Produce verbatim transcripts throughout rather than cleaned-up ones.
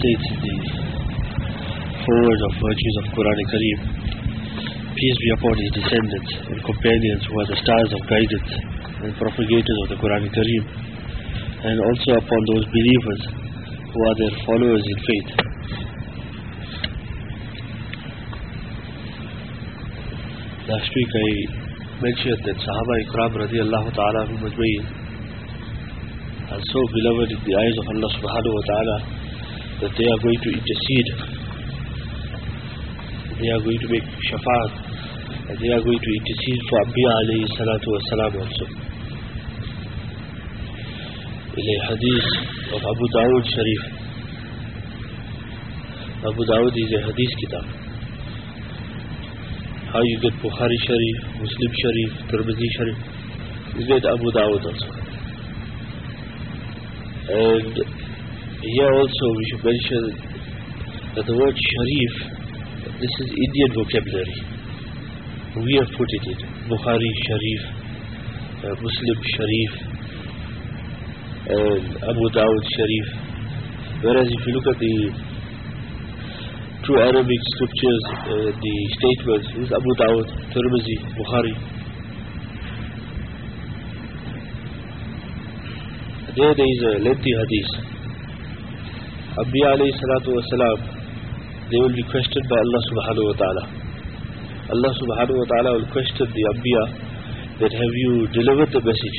states in the foreword of Virtues of Quran Kareem, peace be upon his descendants and companions who are the stars of guidance and propagators of the Quran Kareem, and also upon those believers who are their followers in faith. Last week I mentioned that Sahaba Ikram radiallahu ta'ala anhum ajma'in are so beloved in the eyes of Allah subhanahu wa ta'ala that they are going to intercede, they are going to make shafa'at, and they are going to intercede for Anbiya alayhi salatu wa salam also. In a hadith of Abu Dawud Sharif, Abu Dawud is a hadith kitab. How you get Bukhari Sharif, Muslim Sharif, Tirmidhi Sharif, you get Abu Dawud also. And here also we should mention that the word Sharif, this is Indian vocabulary. We have put it in Bukhari Sharif, uh, Muslim Sharif, and Abu Dawud Sharif. Whereas if you look at the true Arabic scriptures, uh, the statements, is Abu Dawud, Tirmidhi, Bukhari. There there is a lengthy hadith. Anbiya alayhi salatu wa salam, they will be questioned by Allah subhanahu wa ta'ala. Allah subhanahu wa ta'ala will question the Anbiya that have you delivered the message?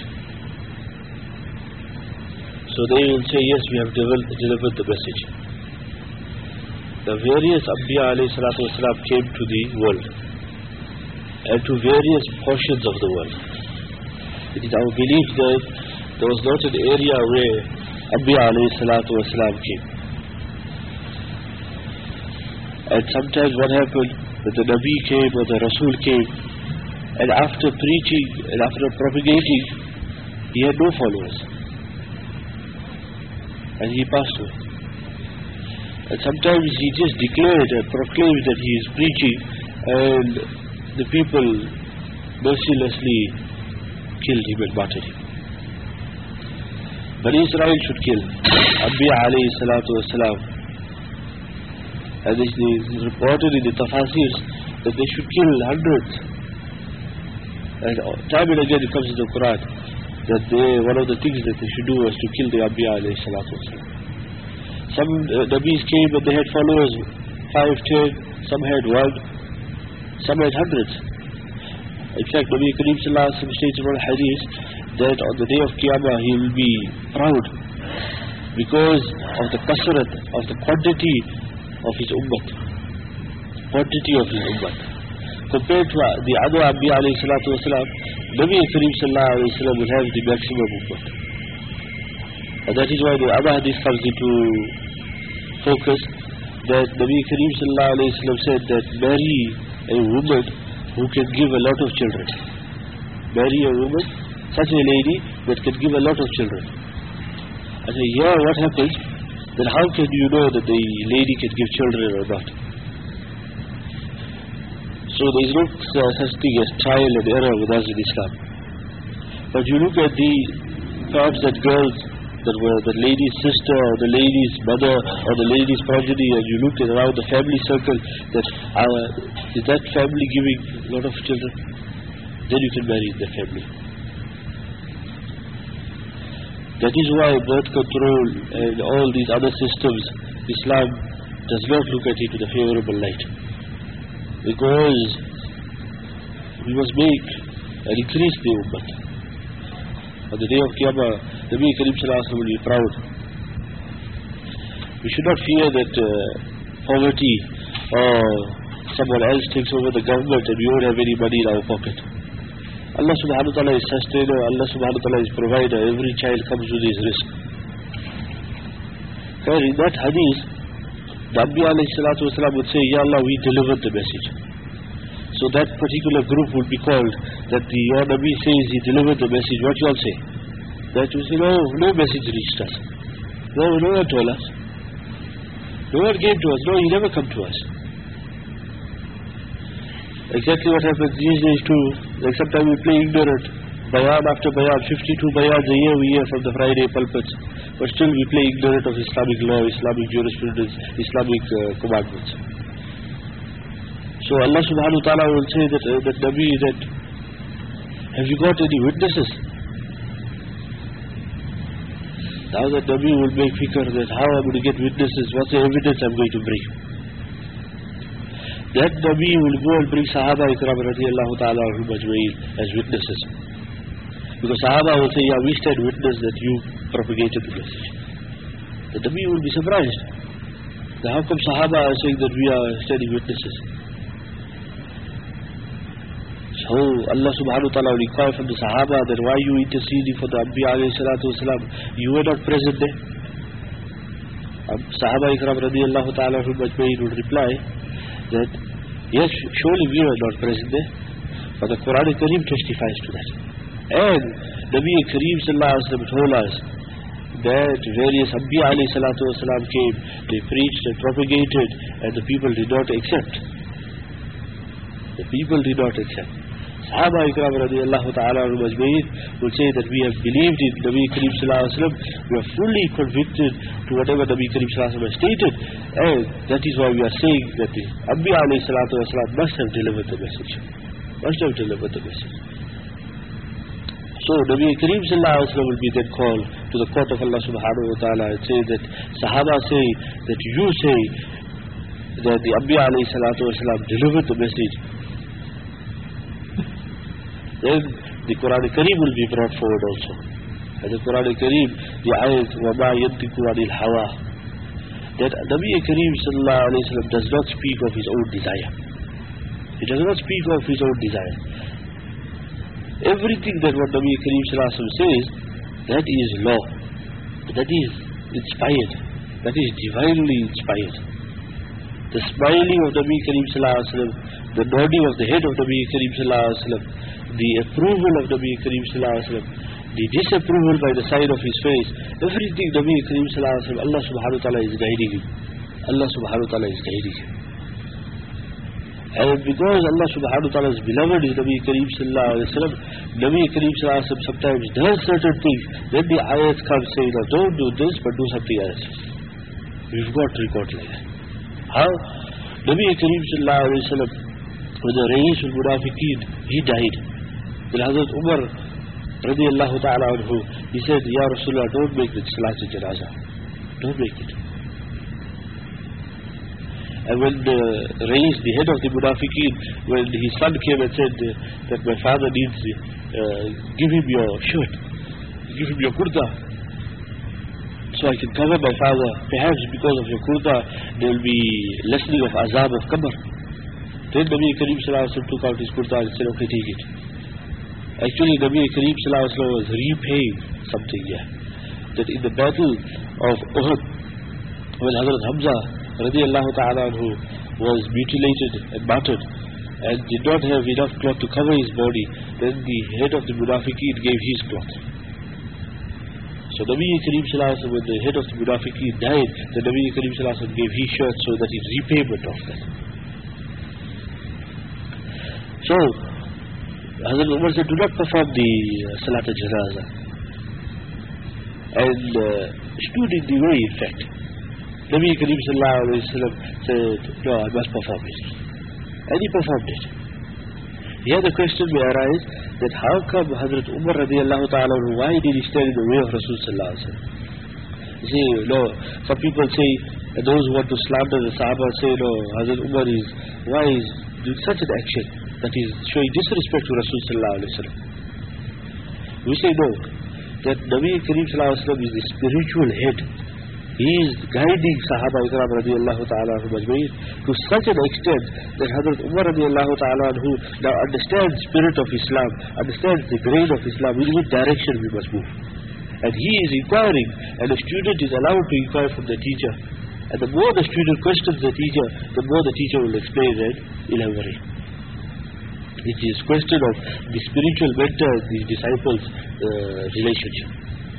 So they will say, yes, we have delivered the message. The various Anbiya alayhi salatu wa salam came to the world and to various portions of the world. It is our belief that there was not an area where Anbiya alayhi salatu wa salam came. And sometimes what happened, that the Nabi came or the Rasul came, and after preaching and after propagating, he had no followers. And he passed away. And sometimes he just declared and proclaimed that he is preaching, and the people mercilessly killed him and martyred him. Bani Israel should kill Anbiya alayhi salatu wa salam. And it is reported in the Tafasirs that they should kill hundreds. And time and again it comes in the Quran that they, one of the things that they should do was to kill the Anbiya alayhi salatu wa salam. Some uh, Nabis came and they had followers, five, ten, some had one, some had hundreds. In fact, Nabi Kareem sallallahu alayhi wa sallam states in one hadith that on the day of Qiyamah he will be proud because of the kasrat, of the quantity of his ummah, quantity of his ummah. Compared to the other Anbiya alayhi salatu wa salam, Nabi Kareem sallallahu alayhi wa sallam will have the maximum ummah. And that is why the other hadith comes into focus, that Nabi Kareem sallallahu alayhi wa sallam said that marry a woman who can give a lot of children. Marry a woman, such a lady that can give a lot of children. I say, here what happens, then how can you know that the lady can give children or not? So there is no uh, such thing as trial and error with us in Islam. But you look at the perhaps that girls that were the lady's sister or the lady's mother or the lady's progeny, and you looked at around the family circle, that uh, is that family giving a lot of children? Then you can marry in the family. That is why birth control and all these other systems, Islam does not look at it with a favorable light. Because we must make and increase the ummah. On the day of Qiyamah, Nabi Kareem sallallahu alayhi wa sallam will be proud. We should not fear that uh, poverty or someone else takes over the government and we won't have any money in our pocket. Allah subhanahu wa ta'ala is sustainer, Allah subhanahu wa ta'ala is provider. Every child comes with his risk. So in that hadith, the Anbiya alayhi salatu wa salam would say, Ya Allah, we delivered the message. So that particular group would be called, that the your Nabi says he delivered the message. What you all say? That you say, no, no message reached us. No, no one told us. No one came to us. No, he never come to us. Exactly what happens these days too. Like sometimes we play ignorant. Bayan after bayan, fifty-two bayans a year we hear from the Friday pulpits. but still we play ignorant of Islamic law, Islamic jurisprudence, Islamic uh, commandments. So Allah subhanahu wa ta'ala will say that, uh, that Nabi, that have you got any witnesses? Now that Nabi will make fikr that how I'm going to get witnesses, what's the evidence I'm going to bring. That Nabi will go and bring Sahaba Ikram radiallahu ta'ala as witnesses. Because Sahaba will say, yeah, we stand witness that you propagated the message. The Nabi will be surprised. Now how come Sahaba are saying that we are standing witnesses? So Allah subhanahu wa ta'ala will inquire from the Sahaba that why you interceding for the Anbiya alayhi salatu wasalam? You were not present there. Um, Sahaba Ikram radiallahu ta'ala would reply that yes, surely we were not present there, but the Quran Kareem testifies to that. And Nabi Kareem sallallahu alaihi wasallam told us that various Anbiya alayhi salatu wasalam came, they preached and propagated, and the people did not accept. The people did not accept. Sahaba Ikram radiallahu ta'ala would say that we have believed in Nabi Kareem sallallahu alaihi wasallam, we are fully convicted to whatever Nabi Kareem sallallahu alaihi wasallam has stated, and that is why we are saying that the Anbiya alayhi salatu wasalam must have delivered the message. Must have delivered the message. So Nabi Kareem sallallahu alaihi wasallam will be then called to the court of Allah subhanahu wa ta'ala and say that Sahaba say that you say that the Anbiya alayhi salatu wasalam delivered the message. Then the Quran Kareem will be brought forward also. And the Quran Kareem, the ayat, وَمَا يَنْتِقُ عَنِ الْحَوَىٰ, that Nabi Kareem sallallahu alayhi wa sallam does not speak of his own desire. He does not speak of his own desire. Everything that what Nabi Kareem sallallahu alayhi wa sallam says, that is law. That is inspired. That is divinely inspired. The smiling of Nabi Kareem sallallahu alayhi wa sallam, the nodding of the head of Nabi Kareem sallallahu alayhi wa sallam, the approval of Nabi Kareem sallallahu alayhi wa sallam, the disapproval by the side of his face, everything Nabi Kareem sallallahu alayhi wa sallam, Allah subhanahu wa ta'ala is guiding him. Allah subhanahu wa ta'ala is guiding him. And because Allah subhanahu wa ta'ala's beloved is Nabi Kareem sallallahu alayhi wa sallam, Nabi Kareem sallallahu alayhi wa sallam sometimes does certain things, then the ayats come saying, no, don't do this, but do something else. We've got to record like that. How? Nabi Kareem sallallahu alayhi wa sallam, when the Rais al-Munafiqeen, he died. Then Hazrat Umar radiallahu ta'ala anhu, he said, Ya Rasulullah, don't make the Salat al-Janazah. Don't make it. And when the Rais, the head of the Munafiqeen, when his son came and said uh, that my father needs, uh, give him your shirt, give him your kurta, so I can cover my father. Perhaps because of your kurta, there will be lessening of azab of qabr. Then Nabi Kareem sallallahu alayhi wa sallam took out his kurta and said, okay, take it. Actually, Nabi Kareem sallallahu alayhi wa sallam was repaying something here. That in the battle of Uhud, when Hazrat Hamza radiallahu ta'ala anhu was mutilated and martyred and did not have enough cloth to cover his body, then the head of the Munafiqeen gave his cloth. So Nabi Kareem sallallahu alayhi wa sallam, when the head of the Munafiqeen died, the Nabi Kareem sallallahu alayhi wa sallam gave his shirt so that is repayment of that. So Hazrat Umar said, do not perform the uh, Salat al-Janazah, and uh, stood in the way, in fact. Nabi Kareem sallallahu alayhi wa sallam said, no, I must perform it. And he performed it. Here the question may arise that how come Hazrat Umar radiallahu ta'ala, why did he stand in the way of Rasul sallallahu alayhi wa sallam? You see, no, some people say, those who want to slander the Sahaba say, no, Hazrat Umar is, why is doing such an action that is showing disrespect to Rasul sallallahu alayhi wa sallam? We say no, that Nabi Kareem sallallahu alayhi wa sallam is the spiritual head. He is guiding Sahaba Ikram radiallahu ta'ala anhu majma'in to such an extent that Hazrat Umar radiallahu ta'ala anhu now understands the spirit of Islam, understands the grain of Islam, in which direction we must move. And he is inquiring, and the student is allowed to inquire from the teacher. And the more the student questions the teacher, the more the teacher will explain and elaborate. It is question of the spiritual mentor and the disciples' uh, relationship.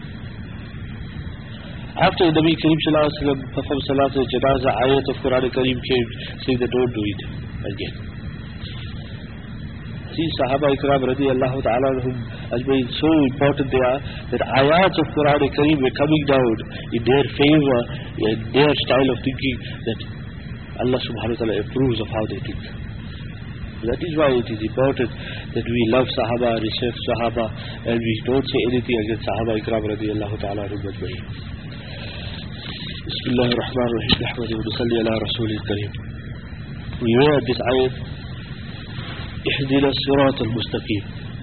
After Nabi Kareem sallallahu alayhi wa sallam performed Salat al-Janazah, ayat of Quran Kareem came saying that don't do it again. these Sahaba Ikram radiallahu ta'ala anhum ajmain, so important they are, that ayats of Quran Kareem were coming down in their favor, in their style of thinking, that Allah subhanahu wa ta'ala approves of how they think. That is why it is important that we love Sahaba, respect Sahaba, and we don't say anything against Sahaba Ikram radiallahu ta'ala anhum ajmain. Bismillah ar-Rahman ar-Rahim. Nahmadu wa nusalli ala Rasulil Kareem. We read this ayat, Ihdina Sirat al-Mustaqim.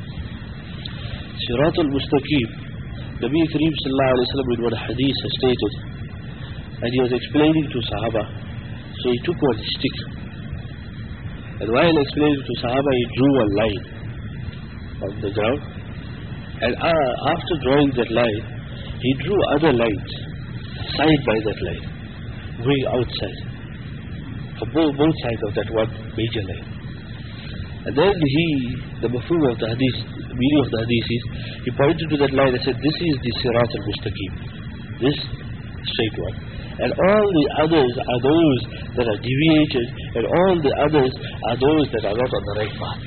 Sirat al-Mustaqim. Nabi Kareem sallallahu alayhi wa sallam in one hadith has stated, and he was explaining to Sahaba, so he took one stick, and while explaining to Sahaba, he drew a line on the ground, and uh, after drawing that line, he drew other lines side by that line, going outside, for both, both sides of that one major line. And then he, the mafhum of the hadith, the meaning of the hadith is, he pointed to that line and said, this is the Sirat al-Mustaqim, this straight one. And all the others are those that are deviated, and all the others are those that are not on the right path.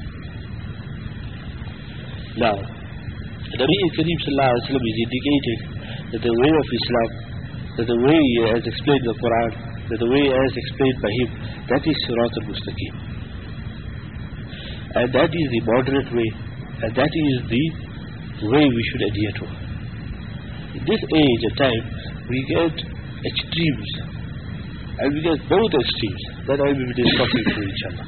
Now, Nabi Kareem sallallahu alayhi wa sallam is indicating that the way of Islam, that the way as explained in the Quran, that the way as explained by him, that is Sirat al-Mustaqim. And that is the moderate way, and that is the way we should adhere to. In this age and time, we get extremes, and we get both extremes that I will be discussing to each other.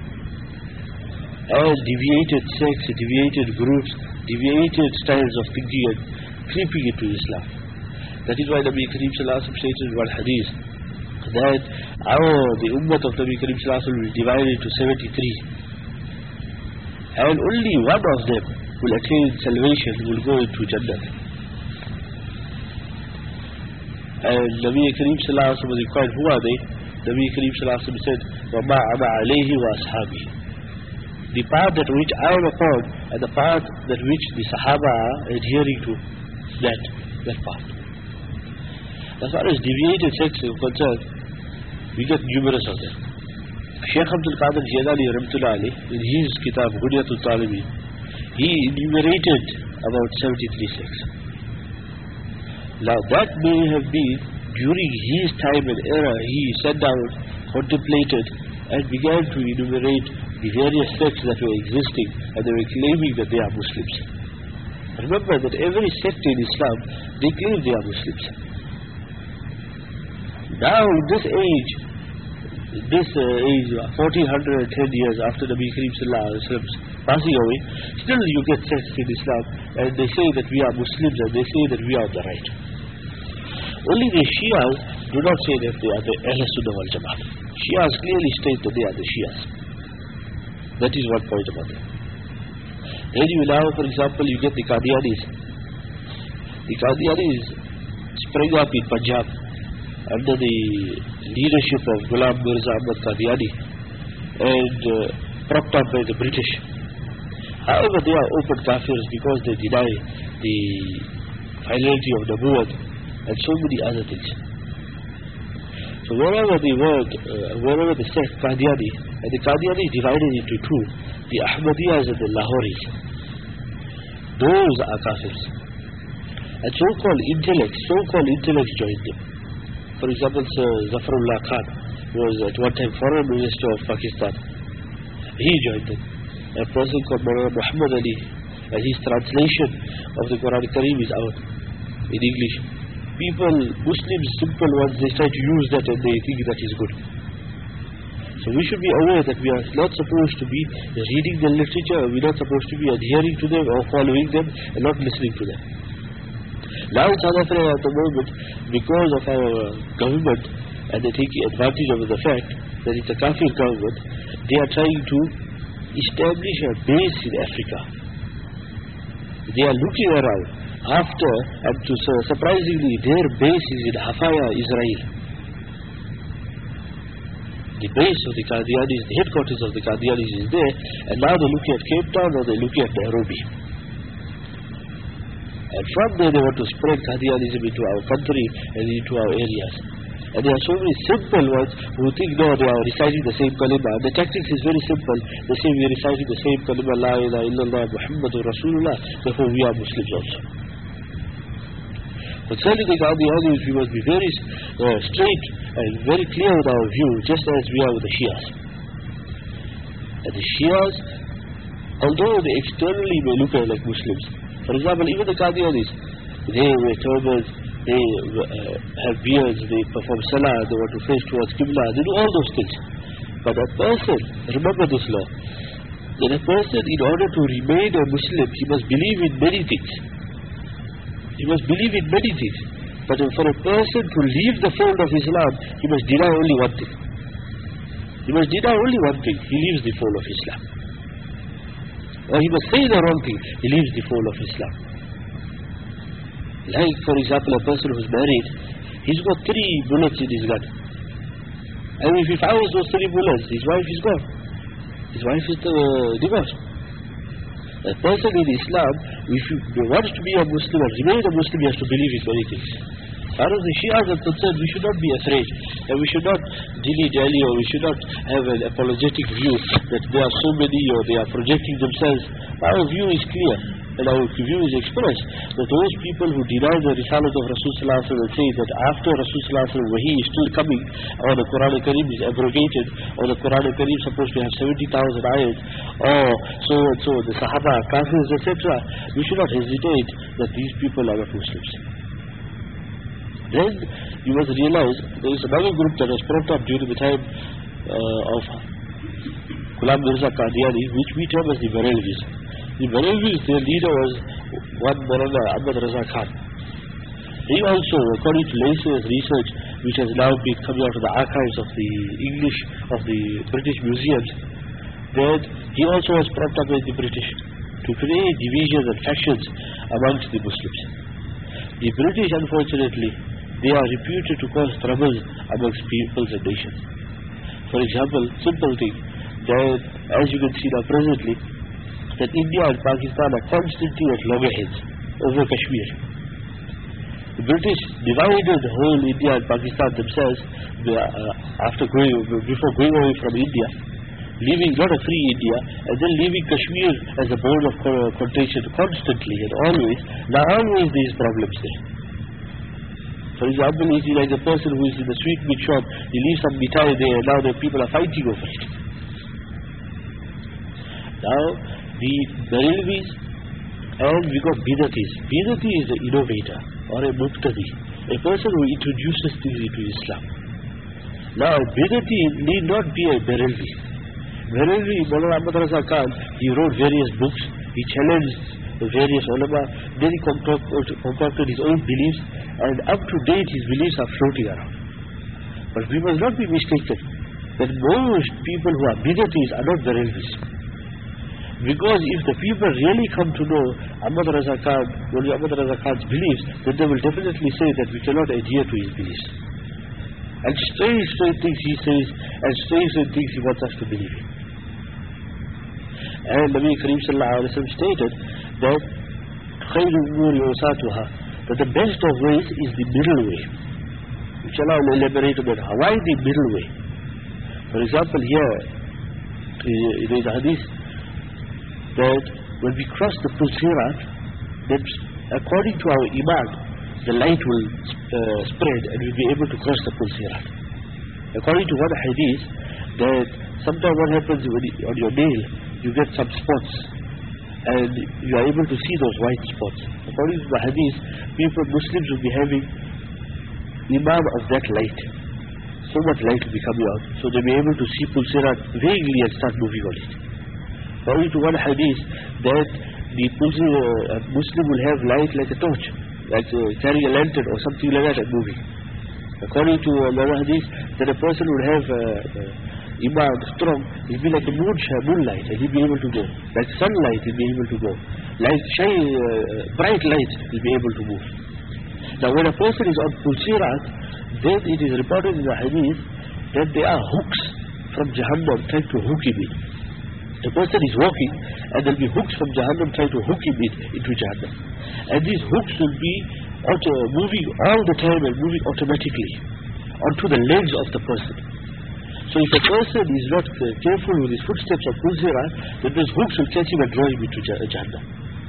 And deviated sects, deviated groups, deviated styles of thinking and creeping into Islam. That is why Nabi Kareem sallallahu alayhi wa sallam stated in one hadith that our, the ummah of Nabi Kareem sallallahu alayhi wa sallam will be divided into seventy-three. And only one of them will attain salvation, will go into Jannah. And Nabi Kareem sallallahu alayhi wa sallam was inquired, who are they? Nabi Kareem sallallahu alayhi wa sallam said, وَمَا أَنَا عَلَيْهِ وَأَصْحَابِهِ. The path that which I am upon, and the path that which the Sahaba are adhering to, that, that path. As far as deviated sects are concerned, we get numerous of them. Shaykh Abdul Qadir Jilani Rahmatullah Alayh, in his kitab Ghuniyatul Talibin, he enumerated about seventy-three sects. Now that may have been during his time and era, he sat down, contemplated, and began to enumerate the various sects that were existing, and they were claiming that they are Muslims. Remember that every sect in Islam, they claim they are Muslims. Now in this age, this uh, age, fourteen ten years after Nabi Kareem sallallahu alayhi wa sallam's passing away, still you get sects in Islam, and they say that we are Muslims, and they say that we are on the right. Only the Shias do not say that they are the Ahl Sunnah wal Jama'ah. Shias clearly state that they are the Shias. That is one point about it. Then you now, for example, you get the Qadianis. The Qadianis sprang up in Punjab under the leadership of Ghulam Mirza Ahmad Qadiani and uh, propped up by the British. However, they are open kafirs because they deny the finality of Nabuwwat and so many other things. So wherever the word, uh, wherever the sect Qadiani, and the Qadiani is divided into two, the Ahmadiyas and the Lahoris. Those are kafirs. And so-called intellects, so-called intellects joined them. For example, Sir Zafarullah Khan was at one time foreign minister of Pakistan. He joined them. A person called Muhammad Ali, and his translation of the Quran Kareem is out in English. People, Muslims, simple ones, they try to use that and they think that is good. So we should be aware that we are not supposed to be reading the literature, we are not supposed to be adhering to them or following them and not listening to them. Now in South Africa at the moment, because of our government, and they take advantage of the fact that it's a kafir government, they are trying to establish a base in Africa. They are looking around after, and to surprisingly, their base is in Hafaya, Israel. The base of the Qadianis, the headquarters of the Qadianis is there, and now they're looking at Cape Town or they're looking at Nairobi. And from there they want to spread Qadianism into our country and into our areas. And there are so many simple ones who think, no, they are reciting the same kalima. The tactics is very simple. They say we are reciting the same kalima, La ilaha illallah Muhammadur Rasulullah, therefore we are Muslims also. Concerning the Qadianis, we must be very uh, straight and very clear with our view, just as we are with the Shias. And the Shias, although they externally may look like Muslims, for example, even the Qadianis, they wear turbans, they uh, have beards, they perform salah, they want to face towards Qibla, they do all those things. But a person, remember this law, that a person, in order to remain a Muslim, he must believe in many things. He must believe in many things. But for a person to leave the fold of Islam, he must deny only one thing. He must deny only one thing. He leaves the fold of Islam. Or he must say the wrong thing. He leaves the fold of Islam. Like, for example, a person who's married, he's got three bullets in his gun. And if he fires those three bullets, his wife is gone. His wife is uh, divorced. A person in Islam, if he wants to be a Muslim or remain a Muslim, he has to believe in many things. As far as the Shias are concerned, we should not be afraid, and we should not dilly-dally, or we should not have an apologetic view that there are so many or they are projecting themselves. Our view is clear, and our view is expressed, that those people who deny the Risalat of Rasulullah and say that after Rasulullah Wahi is still coming, or the Quran Kareem is abrogated, or the Quran Kareem is supposed to have seventy thousand ayat, or so and so, the Sahaba, Kafirs, et cetera, we should not hesitate that these people are not Muslims. Then you must realize there is another group that was brought up during the time uh, of Ghulam Mirza Qadiani, which we term as the Barelvis. The Barelvis, their leader was one Maulana Ahmad Raza Khan. He also, according to Lacey's research, which has now been coming out of the archives of the English, of the British museums, that he also was brought up by the British to create divisions and factions amongst the Muslims. The British, unfortunately, they are reputed to cause trouble amongst peoples and nations. For example, simple thing, that as you can see now presently, that India and Pakistan are constantly at loggerheads over Kashmir. The British divided the whole India and Pakistan themselves uh, after going, before going away from India, leaving not a free India, and then leaving Kashmir as a bone of contention constantly and always. Now always these problems there. For example, you see like a person who is in the sweet meat shop, he leaves some mithai there, and now the people are fighting over it. Now, the Barelvis, and we got Bidatis. Bidati is an innovator, or a Muqtadi, a person who introduces things into Islam. Now, Bidati need not be a Barelvi. Barelvi, Maulana Ahmad Raza Khan, he wrote various books, he challenged various ulama, then he concocted his own beliefs, and up to date his beliefs are floating around. But we must not be mistaken that most people who are bidatis are not Barelvis. Because if the people really come to know Ahmad Raza Khan, only Ahmad Raza Khan's beliefs, then they will definitely say that we cannot adhere to his beliefs. And strange, strange things he says, and strange, strange things he wants us to believe in. And Nabi Kareem Sallallahu Alaihi Wasallam stated that خَيْرُ الْأُمُورِ أَوْسَاطُهَا, that the best of ways is the middle way. Which Allah will elaborate about why the middle way. For example, here there is a hadith that when we cross the Pulsirat, then according to our iman, the light will uh, spread and we'll be able to cross the Pulsirat. According to one hadith, that sometimes what happens when you, on your nail, you get some spots and you are able to see those white spots. According to the hadith, people, Muslims will be having iman of that light. So much light will be coming out, so they'll be able to see Pulsirat vaguely and start moving on it. According to one hadith, that the uh, Muslim will have light like a torch, like uh, carrying a lantern or something like that and moving. According to another hadith, that a person would have uh, uh, iman strong, he'll be like the moon, moonlight, and he'll be able to go. Like sunlight, he'll be able to go. Like shine, uh, bright light, he'll be able to move. Now when a person is on Pulsirat, then it is reported in the hadith that there are hooks from Jahannam trying to hook him in. The person is walking and there will be hooks from Jahannam trying to hook him in, into Jahannam. And these hooks will be auto, moving all the time and moving automatically. onto the legs of the person. So if a person is not uh, careful with his footsteps of Pulsira, then those hooks will catch him and draw him into Jahannam.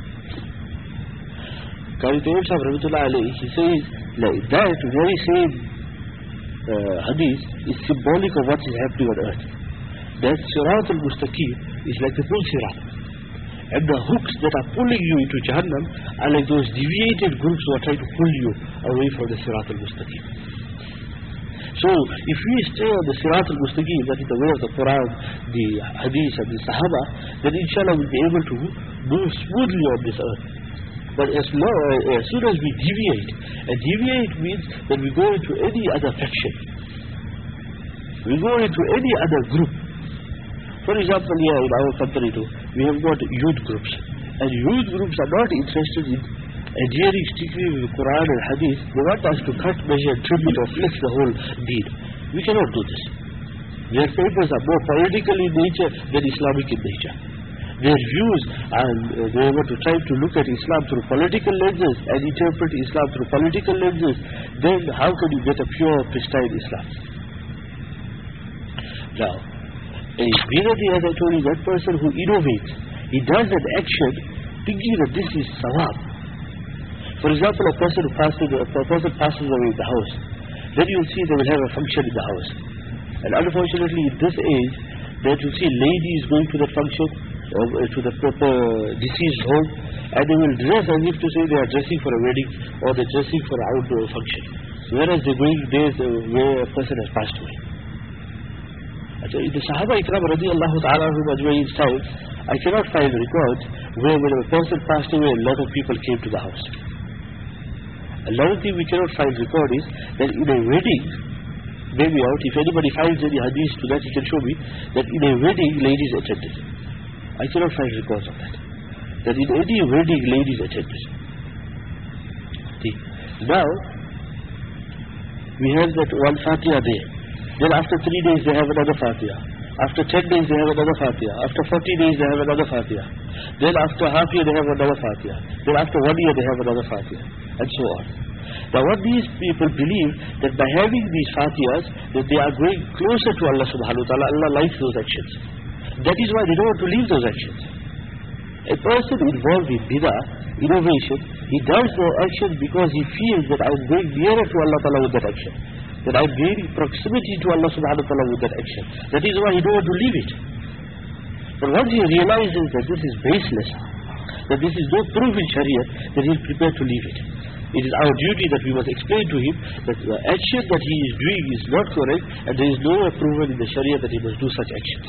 Qari Tayyib Sahib Rahmatullah alayhi, he says like that very same uh, hadith is symbolic of what is happening on earth. That Sirat al-Mustaqim is like the Pulsira. And the hooks that are pulling you into Jahannam are like those deviated groups who are trying to pull you away from the Sirat al-Mustaqim. So, if we stay on the Sirat al-Mustaqim, that is the way of the Quran, the Hadith and the Sahaba, then inshallah we'll be able to move smoothly on this earth. But as, long, uh, as soon as we deviate, and deviate means that we go into any other faction. We go into any other group. For example, here in our country too, we have got youth groups. And youth groups are not interested in adhering strictly with the Quran and Hadith. They want us to cut, measure, tribute or flex the whole deed. We cannot do this. Their papers are more political in nature than Islamic in nature. Their views, and uh, they want to try to look at Islam through political lenses and interpret Islam through political lenses. Then how can you get a pure, pristine Islam? Now, a Bidati, as I told you, that person who innovates, he does an action thinking that this is sawab. For example, a person who passes, a person passes away in the house, then you will see they will have a function in the house. And unfortunately, in this age, that you see ladies going to that function, uh, to the proper deceased home, and they will dress as if to say they are dressing for a wedding or they are dressing for an outdoor function. Whereas they are going there where a person has passed away. So in the Sahaba Ikram radiallahu ta'ala who Ajmaeen's time, I cannot find records where when a person passed away, a lot of people came to the house. Another thing we cannot find record is that in a wedding, maybe out, if anybody finds any hadith to that, he can show me that in a wedding, ladies attended. I cannot find records of that. That in any wedding, ladies attended. See, now, we have that one Fatiha there. Then after three days they have another Fatiha. After ten days they have another Fatiha. After forty days they have another Fatiha. Then after half year they have another Fatiha. Then after one year they have another Fatiha. And so on. Now what these people believe, that by having these Fatihas, that they are going closer to Allah subhanahu wa ta'ala. Allah likes those actions. That is why they don't want to leave those actions. A person involved in bid'ah, innovation, he does those actions because he feels that I am going nearer to Allah ta'ala with that action. That I am gaining proximity to Allah subhanahu wa ta'ala with that action. That is why he don't want to leave it. But once he realizes that this is baseless, that this is no proof in Sharia, then he is prepared to leave it. It is our duty that we must explain to him that the action that he is doing is not correct, and there is no approval in the Sharia that he must do such actions.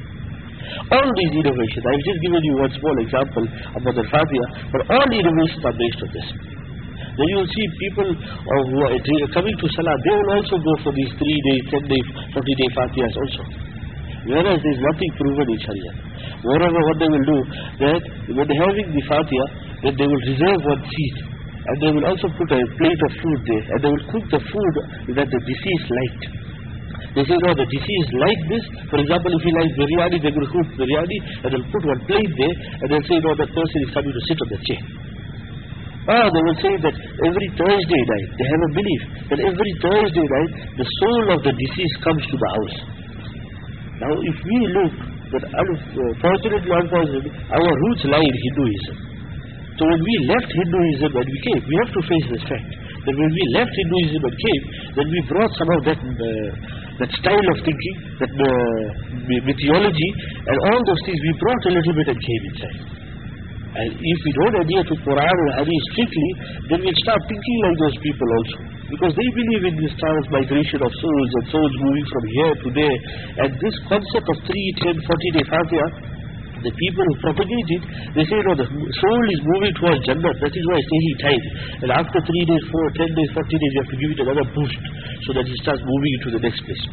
All these innovations, I have just given you one small example about the Fatiha, but all innovations are based on this. Then you will see people uh, who are coming to Salah, they will also go for these three day, ten day, forty day Fatihas also. Whereas there is nothing proven in Sharia. Moreover, what they will do, that when they are having the Fatiha, then they will reserve one seat. And they will also put a plate of food there. And they will cook the food that the deceased liked. They say, no, the deceased like this. For example, if he likes biryani, they will cook biryani. And they will put one plate there. And they will say, no, that person is coming to sit on the chair. Ah, they will say that every Thursday night, they have a belief that every Thursday night, the soul of the deceased comes to the house. Now, if we look, that fortunately or unfortunately, our roots lie in Hinduism. So when we left Hinduism and we came, we have to face this fact, that when we left Hinduism and came, then we brought some of that, uh, that style of thinking, that uh, mythology, and all those things, we brought a little bit and came inside. And if we don't adhere to Quran and Hadith strictly, then we'll start thinking like those people also. Because they believe in this transmigration of souls and souls moving from here to there. And this concept of three, ten, forty day Fatiha, the people who propagate it, they say, no, the soul is moving towards Jannah. That is why it's taking time. And after three days, four, ten days, forty days, you have to give it another boost so that it starts moving into the next place.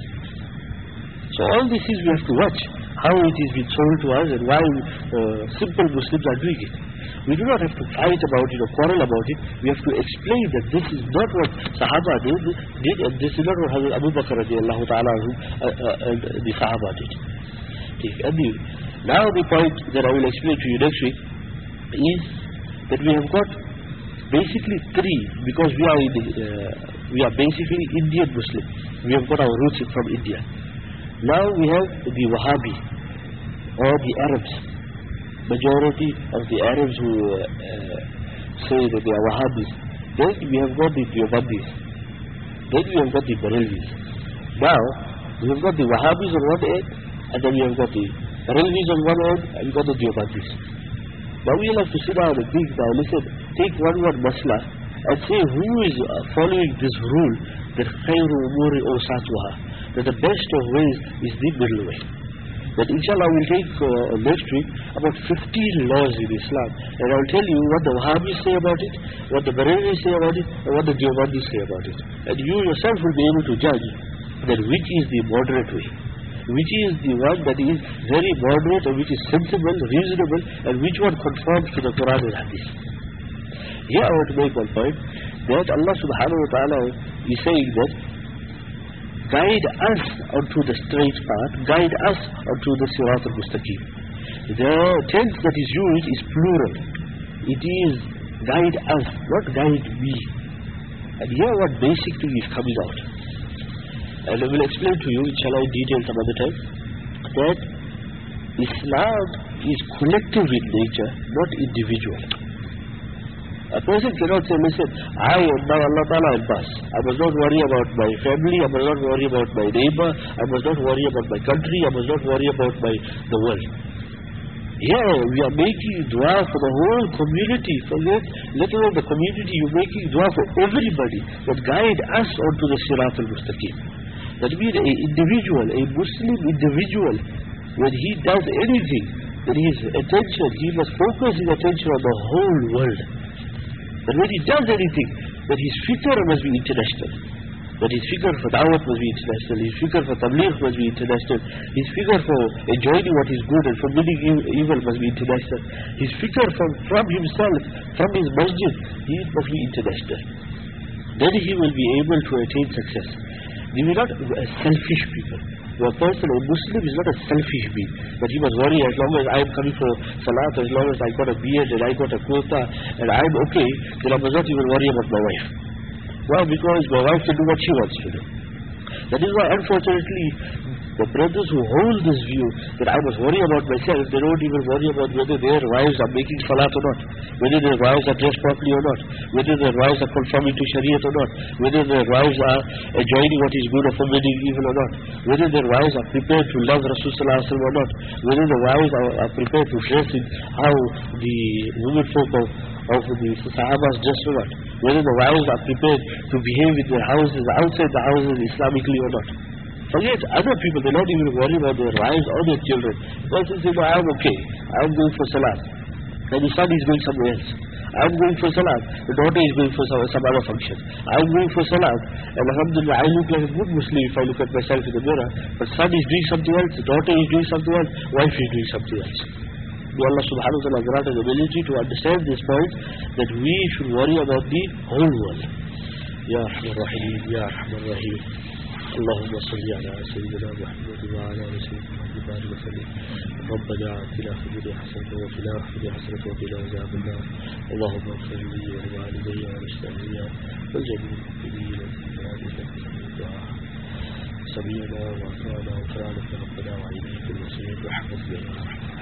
So all this is we have to watch how it is being sold to us and why uh, simple Muslims are doing it. We do not have to fight about it or quarrel about it. We have to explain that this is not what Sahaba did, did and this is not what Hazrat Abu Bakr radiallahu ta'ala uh, uh, and the Sahaba did. And the, now the point that I will explain to you next week is that we have got basically three, because we are in the, uh, we are basically Indian Muslim. We have got our roots from India. Now we have the Wahhabi or the Arabs. Majority of the Arabs who uh, uh, say that they are Wahhabis. Then we have got the Deobandis. Then we have got the Barelvis. Now we have got the Wahhabis on one end, and then we have got the Barelvis on one end, and we got the Deobandis. Now we will have to sit down and think, now listen, take one one masla and say who is uh, following this rule that khayru umuri awsatuha, that the best of ways is the middle way. That inshallah we'll take uh, next week about fifteen laws in Islam, and I'll tell you what the Wahhabis say about it, what the Barelvis say about it, and what the Deobandis say about it. And you yourself will be able to judge that which is the moderate way, which is the one that is very moderate and which is sensible, reasonable, and which one conforms to the Quran and Hadith. Here I want to make one point, that Allah subhanahu wa ta'ala is saying that guide us onto the straight path, guide us onto the Sirat al-Mustaqim. The tense that is used is plural. It is guide us, not guide me. And here what basic thing is coming out. And I will explain to you, inshallah, in detail some other time, that Islam is collective in nature, not individual. A person cannot say, listen, I am now Allah Ta'ala and bas. I must not worry about my family, I must not worry about my neighbor, I must not worry about my country, I must not worry about my the world. Here we are making dua for the whole community. For let, let alone the community, you're making dua for everybody, that guide us onto the Sirat al-Mustaqim. That means an individual, a Muslim individual, when he does anything, then his attention, he must focus his attention on the whole world. But when he does anything, that his fikr must be international. That his fikr for da'wat must be international, his fikr for tabligh must be international, his fikr for enjoying what is good and forbidding evil must be international, his fikr from, from himself, from his masjid, he must be international. Then he will be able to attain success. We are not selfish people. A person, a Muslim is not a selfish being, that he must worry as long as I am coming for salat, as long as I got a beard and I got a quota and I am okay, then I must not even worry about my wife. Why? Because my wife can do what she wants to do. That is why, unfortunately, the brothers who hold this view that I must worry about myself, they don't even worry about whether their wives are making salat or not, whether their wives are dressed properly or not, whether their wives are conforming to Shariat or not, whether their wives are enjoying what is good or forbidding evil or not, whether their wives are prepared to love Rasulullah or not, whether the wives are, are prepared to dress in how the women folk of, of the Sahabas dress or not, whether the wives are prepared to behave in their houses, outside the houses, Islamically or not. Forget other people, they don't even worry about their wives or their children. Person says, no, I am okay, I am going for salat. And the son is going somewhere else. I am going for salat, the daughter is going for some, some other function. I am going for salat, and alhamdulillah, I look like a good Muslim if I look at myself in the mirror. But son is doing something else, the daughter is doing something else, wife is doing something else. May Allah subhanahu wa ta'ala grant us the ability to understand this point, that we should worry about the whole world. Ya Rahman Rahim, Ya Rahman Rahim. اللهم صل على سيدنا محمد وعلى آل سيدنا محمد وسلم. ربنا آتنا في الدنيا حسنة وفي الآخرة حسنة وقنا عذاب النار. اللهم اغفر لي ولوالدي وللمسلمين والجميع المؤمنين والمؤمنات. سمعنا وأطعنا وغفرانك ربنا وإليك المصير برحمتك يا أرحم